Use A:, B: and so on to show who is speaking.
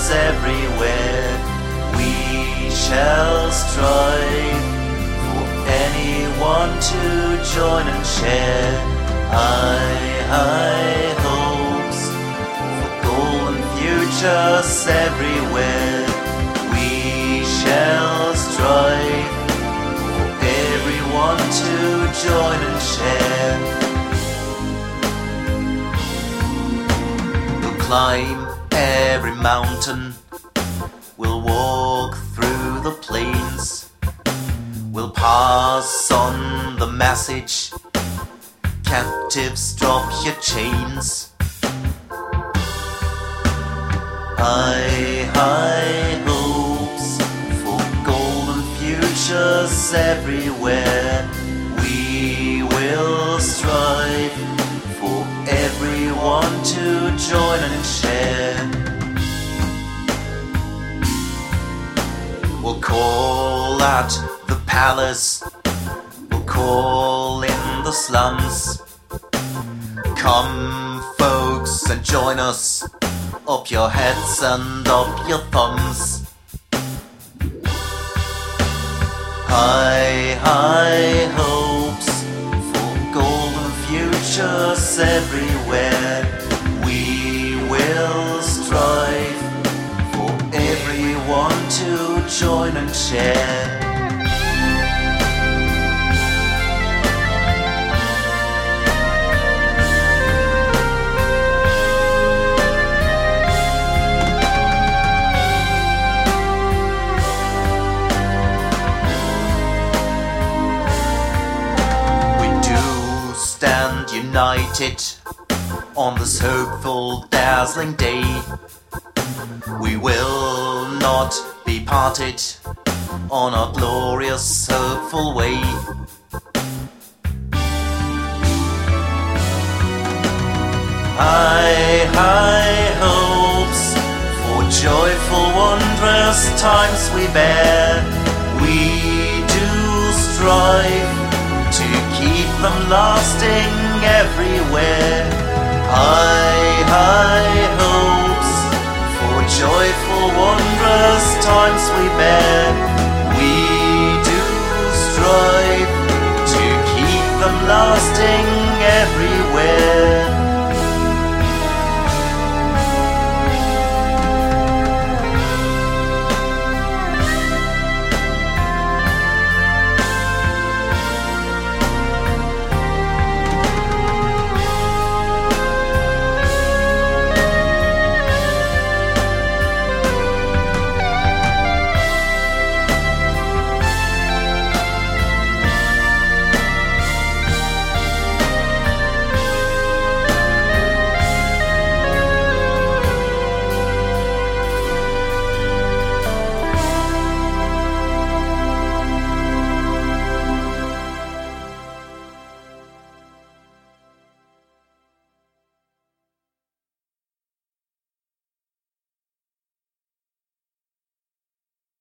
A: everywhere. We shall strive for anyone to join and share. High hopes for golden futures everywhere. We shall strive for everyone to join and share. We'll climb every mountain, we'll walk through the plains, we'll pass on the message, captives drop your chains. High hopes for golden futures everywhere. We will strive for everyone to join and share. We'll call at the palace, we'll call in the slums. Come folks and join us, up your heads and up your thumbs. High hopes for golden futures everywhere. We will strive for everyone to join and share. Stand united on this hopeful, dazzling day. We will not be parted on our glorious, hopeful way. High hopes for joyful, wondrous times we bear. We do strive to keep them lasting everywhere. High hopes for joyful, wondrous times we bear. We do strive to keep them lasting everywhere.